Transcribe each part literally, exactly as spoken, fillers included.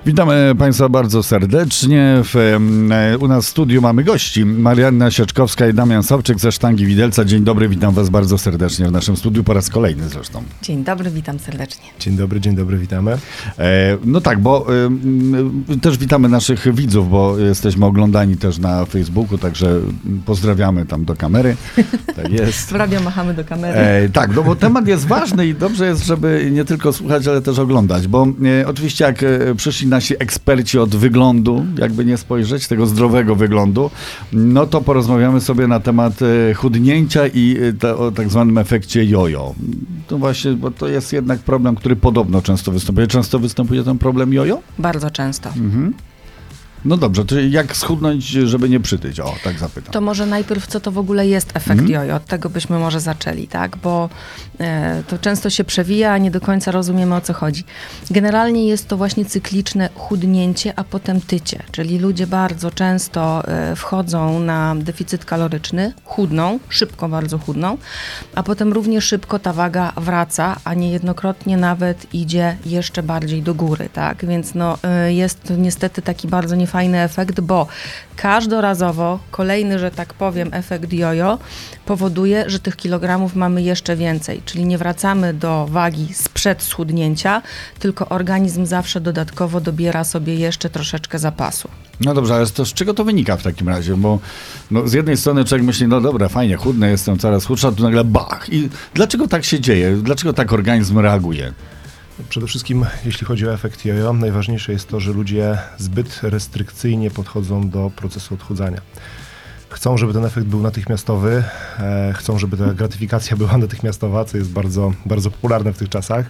Witamy Państwa bardzo serdecznie. W, u nas w studiu mamy gości. Marianna Sieczkowska i Damian Sobczyk ze Sztangi Widelca. Dzień dobry, witam Was bardzo serdecznie w naszym studiu, po raz kolejny zresztą. Dzień dobry, witam serdecznie. Dzień dobry, dzień dobry, witamy. E, no tak, bo e, też witamy naszych widzów, bo jesteśmy oglądani też na Facebooku, także pozdrawiamy tam do kamery. Tak jest. W radio machamy do kamery. E, tak, no bo temat jest ważny i dobrze jest, żeby nie tylko słuchać, ale też oglądać, bo e, oczywiście jak e, przyszli nasi eksperci od wyglądu, jakby nie spojrzeć, tego zdrowego wyglądu, no to porozmawiamy sobie na temat e, chudnięcia i e, te, o tak zwanym efekcie jojo. To właśnie, bo to jest jednak problem, który podobno często występuje. Często występuje ten problem jojo? Bardzo często. Mhm. No dobrze, to jak schudnąć, żeby nie przytyć? O, tak zapytam. To może najpierw, co to w ogóle jest efekt mm. jojo? Od tego byśmy może zaczęli, tak? Bo e, to często się przewija, a nie do końca rozumiemy, o co chodzi. Generalnie jest to właśnie cykliczne chudnięcie, a potem tycie. Czyli ludzie bardzo często e, wchodzą na deficyt kaloryczny, chudną, szybko bardzo chudną, a potem równie szybko ta waga wraca, a niejednokrotnie nawet idzie jeszcze bardziej do góry, tak? Więc no, e, jest to niestety taki bardzo niefajny fajny efekt, bo każdorazowo kolejny, że tak powiem, efekt jojo powoduje, że tych kilogramów mamy jeszcze więcej, czyli nie wracamy do wagi sprzed schudnięcia, tylko organizm zawsze dodatkowo dobiera sobie jeszcze troszeczkę zapasu. No dobrze, ale to z czego to wynika w takim razie? Bo no, z jednej strony człowiek myśli, no dobra, fajnie, chudnę, jestem coraz chudsza, tu nagle bach. I dlaczego tak się dzieje? Dlaczego tak organizm reaguje? Przede wszystkim, jeśli chodzi o efekt jojo, najważniejsze jest to, że ludzie zbyt restrykcyjnie podchodzą do procesu odchudzania. Chcą, żeby ten efekt był natychmiastowy, e, chcą, żeby ta gratyfikacja była natychmiastowa, co jest bardzo, bardzo popularne w tych czasach.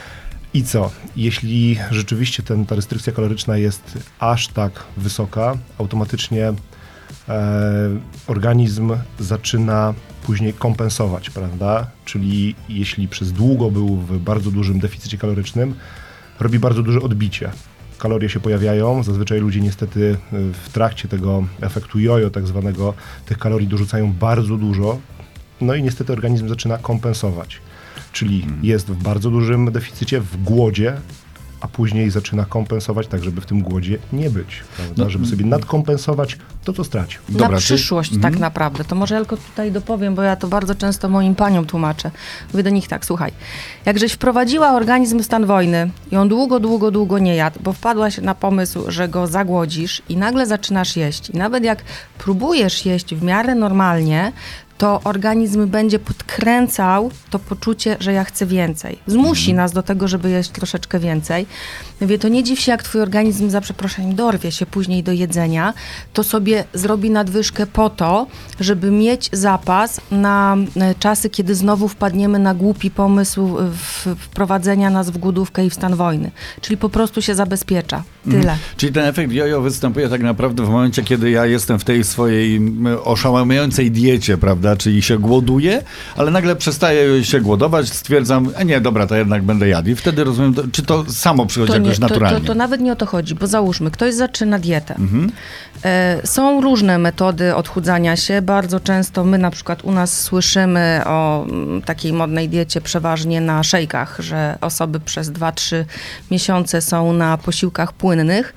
I co? Jeśli rzeczywiście ten, ta restrykcja kaloryczna jest aż tak wysoka, automatycznie e, organizm zaczyna później kompensować, prawda? Czyli jeśli przez długo był w bardzo dużym deficycie kalorycznym, robi bardzo duże odbicie. Kalorie się pojawiają, zazwyczaj ludzie niestety w trakcie tego efektu jojo tak zwanego tych kalorii dorzucają bardzo dużo, no i niestety organizm zaczyna kompensować. Czyli hmm. jest w bardzo dużym deficycie, w głodzie, a później zaczyna kompensować tak, żeby w tym głodzie nie być, prawda? No, żeby sobie nadkompensować to, co stracił. Dobra, na przyszłość czy... tak mm. naprawdę. To może ja tylko tutaj dopowiem, bo ja to bardzo często moim paniom tłumaczę. Mówię do nich tak, słuchaj, jak żeś wprowadziła organizm w stan wojny i on długo, długo, długo nie jadł, bo wpadłaś na pomysł, że go zagłodzisz i nagle zaczynasz jeść. I nawet jak próbujesz jeść w miarę normalnie, to organizm będzie podkręcał to poczucie, że ja chcę więcej. Zmusi mm. nas do tego, żeby jeść troszeczkę więcej. Mówię, to nie dziw się, jak twój organizm za przeproszeniem dorwie się później do jedzenia, to sobie zrobi nadwyżkę po to, żeby mieć zapas na czasy, kiedy znowu wpadniemy na głupi pomysł wprowadzenia nas w głodówkę i w stan wojny. Czyli po prostu się zabezpiecza. Tyle. Mm. Czyli ten efekt jojo występuje tak naprawdę w momencie, kiedy ja jestem w tej swojej oszałamiającej diecie, prawda? Czyli się głoduję, ale nagle przestaję się głodować, stwierdzam, e nie, dobra, to jednak będę jadł. I wtedy rozumiem, to, czy to samo przychodzi to jakoś nie, naturalnie? To, to, to nawet nie o to chodzi, bo załóżmy, ktoś zaczyna dietę. Mhm. E, są różne metody odchudzania się. Bardzo często my na przykład u nas słyszymy o m, takiej modnej diecie przeważnie na szejkach, że osoby przez dwa trzy miesiące są na posiłkach płynnych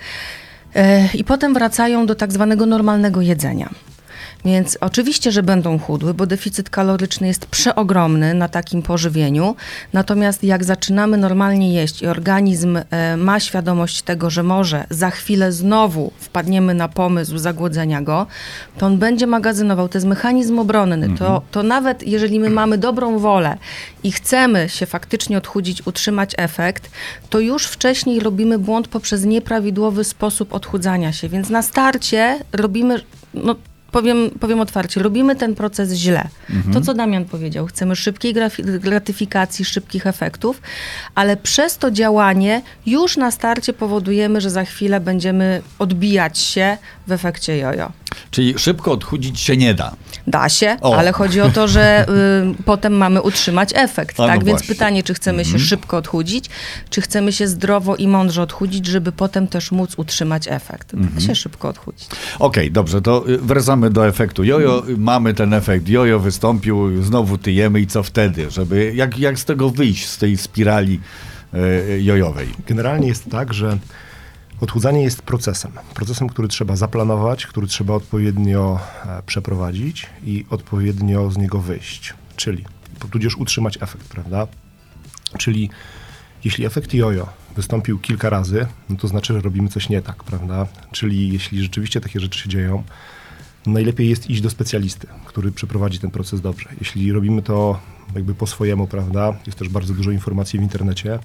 e, i potem wracają do tak zwanego normalnego jedzenia. Więc oczywiście, że będą chudły, bo deficyt kaloryczny jest przeogromny na takim pożywieniu. Natomiast jak zaczynamy normalnie jeść i organizm e, ma świadomość tego, że może za chwilę znowu wpadniemy na pomysł zagłodzenia go, to on będzie magazynował. To jest mechanizm obronny. Mhm. To, to nawet jeżeli my mamy dobrą wolę i chcemy się faktycznie odchudzić, utrzymać efekt, to już wcześniej robimy błąd poprzez nieprawidłowy sposób odchudzania się. Więc na starcie robimy... No, Powiem, powiem otwarcie, robimy ten proces źle. Mhm. To, co Damian powiedział, chcemy szybkiej gratyfikacji, szybkich efektów, ale przez to działanie już na starcie powodujemy, że za chwilę będziemy odbijać się w efekcie jojo. Czyli szybko odchudzić się nie da. Da się, o. ale chodzi o to, że y, potem mamy utrzymać efekt. A, tak? no Więc właśnie. pytanie, czy chcemy mhm. się szybko odchudzić, czy chcemy się zdrowo i mądrze odchudzić, żeby potem też móc utrzymać efekt. Da mhm. się szybko odchudzić. Okej, okay, dobrze, to wracamy do efektu jojo. Mhm. Mamy ten efekt jojo, wystąpił, znowu tyjemy i co wtedy? Żeby, jak, jak z tego wyjść, z tej spirali y, jojowej? Generalnie jest tak, że Odchudzanie jest procesem. Procesem, który trzeba zaplanować, który trzeba odpowiednio e, przeprowadzić i odpowiednio z niego wyjść. Czyli, tudzież utrzymać efekt, prawda? Czyli jeśli efekt jojo wystąpił kilka razy, no to znaczy, że robimy coś nie tak, prawda? Czyli jeśli rzeczywiście takie rzeczy się dzieją, najlepiej jest iść do specjalisty, który przeprowadzi ten proces dobrze. Jeśli robimy to jakby po swojemu, prawda? Jest też bardzo dużo informacji w internecie.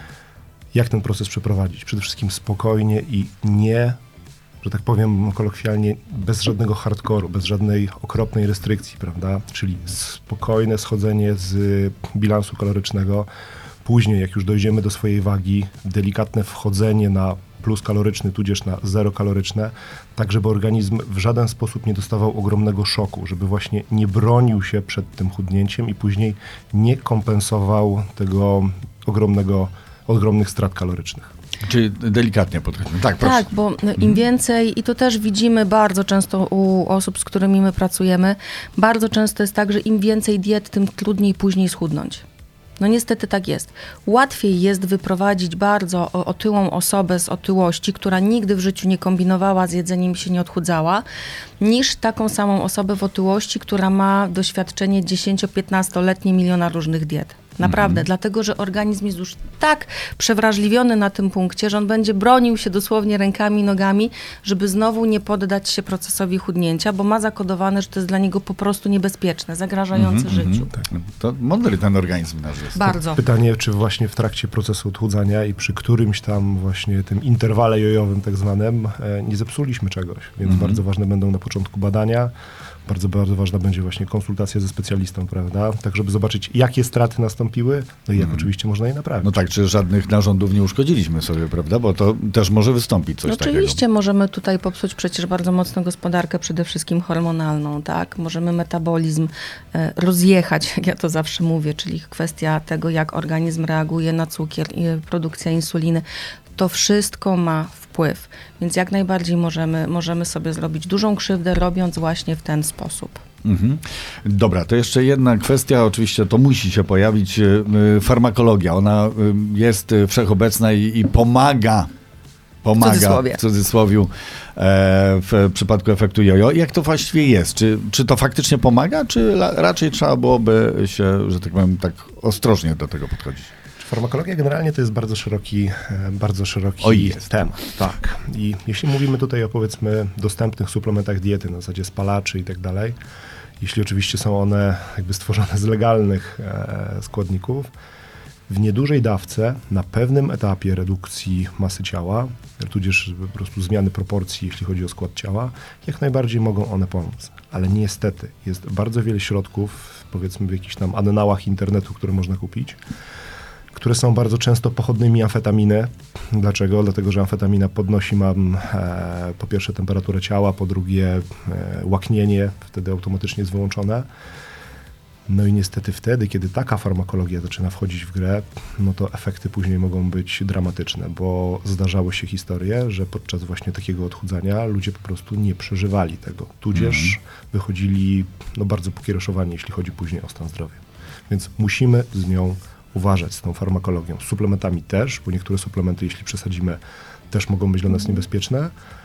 Jak ten proces przeprowadzić? Przede wszystkim spokojnie i nie, że tak powiem kolokwialnie, bez żadnego hardkoru, bez żadnej okropnej restrykcji, prawda? Czyli spokojne schodzenie z bilansu kalorycznego. Później, jak już dojdziemy do swojej wagi, delikatne wchodzenie na plus kaloryczny, tudzież na zero kaloryczne, tak żeby organizm w żaden sposób nie dostawał ogromnego szoku, żeby właśnie nie bronił się przed tym chudnięciem i później nie kompensował tego ogromnego, ogromnych strat kalorycznych. Czyli delikatnie podchodzimy. Tak, proszę. Tak, bo im więcej, i to też widzimy bardzo często u osób, z którymi my pracujemy, bardzo często jest tak, że im więcej diet, tym trudniej później schudnąć. No niestety tak jest. Łatwiej jest wyprowadzić bardzo otyłą osobę z otyłości, która nigdy w życiu nie kombinowała z jedzeniem i się nie odchudzała, niż taką samą osobę w otyłości, która ma doświadczenie dziesięcio-piętnastoletnie miliona różnych diet. Naprawdę, mhm. dlatego, że organizm jest już tak przewrażliwiony na tym punkcie, że on będzie bronił się dosłownie rękami i nogami, żeby znowu nie poddać się procesowi chudnięcia, bo ma zakodowane, że to jest dla niego po prostu niebezpieczne, zagrażające mhm, życiu. Tak. To mądry ten organizm nasz jest. Bardzo. Pytanie, czy właśnie w trakcie procesu odchudzania i przy którymś tam właśnie tym interwale jojowym tak zwanym e, nie zepsuliśmy czegoś, więc mhm. bardzo ważne będą na początku badania. Bardzo, bardzo ważna będzie właśnie konsultacja ze specjalistą, prawda? Tak, żeby zobaczyć, jakie straty nastąpiły, no i jak mm. oczywiście można je naprawić. No tak, czy żadnych narządów nie uszkodziliśmy sobie, prawda? Bo to też może wystąpić coś Oczywiście takiego. Oczywiście możemy tutaj popsuć przecież bardzo mocno gospodarkę, przede wszystkim hormonalną, tak? Możemy metabolizm e, rozjechać, jak ja to zawsze mówię, czyli kwestia tego, jak organizm reaguje na cukier i produkcja insuliny. To wszystko ma wpływ, więc jak najbardziej możemy, możemy sobie zrobić dużą krzywdę, robiąc właśnie w ten sposób. Mhm. Dobra, to jeszcze jedna kwestia, oczywiście to musi się pojawić, farmakologia. Ona jest wszechobecna i, i pomaga, pomaga w cudzysłowie, w cudzysłowiu, w przypadku efektu jojo. Jak to właściwie jest? Czy, czy to faktycznie pomaga, czy raczej trzeba byłoby się, że tak powiem, tak ostrożnie do tego podchodzić? Farmakologia generalnie to jest bardzo szeroki, bardzo szeroki o, jest. temat. Tak. I jeśli mówimy tutaj o, powiedzmy, dostępnych suplementach diety, na zasadzie spalaczy i tak dalej, jeśli oczywiście są one jakby stworzone z legalnych e, składników, w niedużej dawce, na pewnym etapie redukcji masy ciała, tudzież po prostu zmiany proporcji, jeśli chodzi o skład ciała, jak najbardziej mogą one pomóc. Ale niestety jest bardzo wiele środków, powiedzmy w jakichś tam anenałach internetu, które można kupić, które są bardzo często pochodnymi amfetaminy. Dlaczego? Dlatego, że amfetamina podnosi mam e, po pierwsze temperaturę ciała, po drugie e, łaknienie, wtedy automatycznie jest wyłączone. No i niestety wtedy, kiedy taka farmakologia zaczyna wchodzić w grę, no to efekty później mogą być dramatyczne, bo zdarzały się historie, że podczas właśnie takiego odchudzania ludzie po prostu nie przeżywali tego, tudzież mhm. wychodzili no, bardzo pokiereszowani, jeśli chodzi później o stan zdrowia. Więc musimy z nią uważać, z tą farmakologią. Z suplementami też, bo niektóre suplementy, jeśli przesadzimy, też mogą być dla nas niebezpieczne.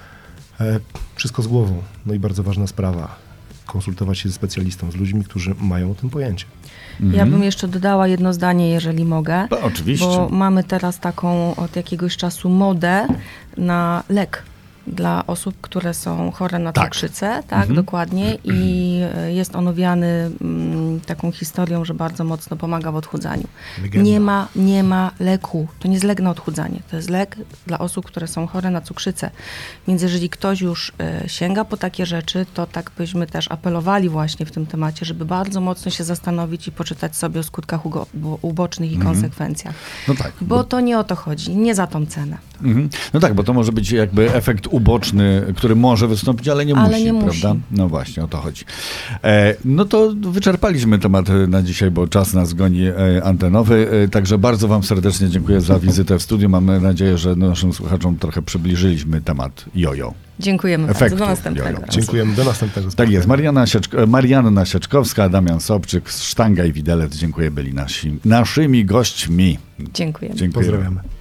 E, wszystko z głową. No i bardzo ważna sprawa. Konsultować się ze specjalistą, z ludźmi, którzy mają o tym pojęcie. Mhm. Ja bym jeszcze dodała jedno zdanie, jeżeli mogę. No, oczywiście. Bo mamy teraz taką od jakiegoś czasu modę na lek dla osób, które są chore na tak. cukrzycę, tak, mhm. dokładnie, i jest on owiany mm, taką historią, że bardzo mocno pomaga w odchudzaniu. Legenda. Nie ma, nie ma leku, to nie jest lek na odchudzanie, to jest lek dla osób, które są chore na cukrzycę. Więc jeżeli ktoś już y, sięga po takie rzeczy, to tak byśmy też apelowali właśnie w tym temacie, żeby bardzo mocno się zastanowić i poczytać sobie o skutkach ugo- ubocznych i mhm. konsekwencjach. No tak. Bo, bo to nie o to chodzi, nie za tą cenę. Mhm. No tak, bo to może być jakby efekt uboczny, który może wystąpić, ale nie ale musi, nie prawda? Musi. No właśnie, o to chodzi. E, no to wyczerpaliśmy temat na dzisiaj, bo czas nas goni e, antenowy, e, także bardzo wam serdecznie dziękuję za wizytę w studiu. Mam nadzieję, że naszym słuchaczom trochę przybliżyliśmy temat jojo. Dziękujemy Efektu bardzo. Do następnego jojo. razu. Dziękujemy. Do następnego spotkania. Tak jest. Marianna, Sieczko- Marianna Sieczkowska, Damian Sobczyk z Sztanga i Widelec. Dziękuję, byli nasi, naszymi gośćmi. Dziękujemy. Dziękuję. Pozdrawiamy.